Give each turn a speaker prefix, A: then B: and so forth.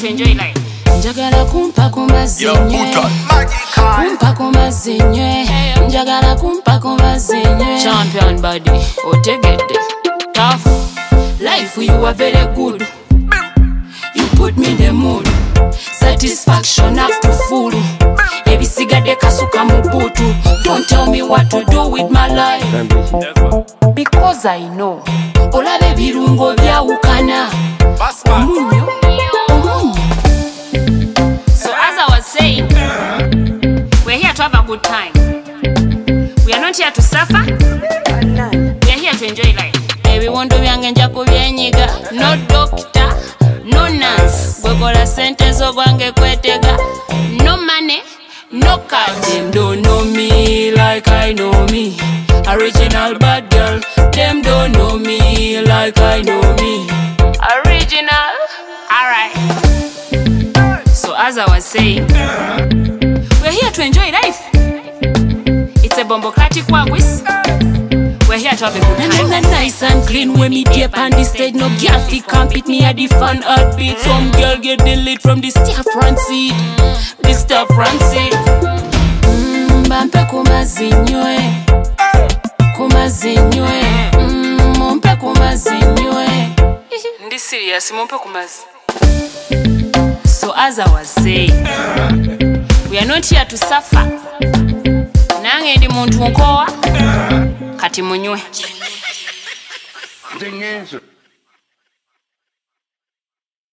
A: to enjoy life.
B: Njagala kumpa kumazinywe, kumpa kumazinywe, njagala kumpa kumazinywe.
A: Champion body, otegede, tough.
B: Life you are very good. You put me in the mood. Satisfaction after full. Ebisigadde kasuka mu butu. Don't tell me what to do with my life, because I know. Olabe birungo byawukana. Omunyo, omunyo.
A: So as I was saying, we're here to have a good time. We are not here to suffer. We are here to enjoy life.
B: Ebiwundu byange nja kubyenyiga.
A: No doctor, no nurse.
B: Gwekola sente zo gwange kwetega.
A: No money, no card.
B: Them don't know me like I know me. Original bad girl. Them don't know me like I know me.
A: Original. Alright. So as I was saying, we're here to enjoy life. It's a bombocratic wagwis. We're here to have a good time.
B: Na nice and clean when me dip on the stage. No girl fi compete me at the fan heartbeat. Some girl get the lead from the stair front seat. The stair front seat. Bampe kumazinywe, kumazinywe. Mumpe kumazinywe.
A: Ndi serious, mumpe kumazi.
B: So as I was saying,
A: we are not here to suffer. Nange ndi muntu nkowa kati munywe.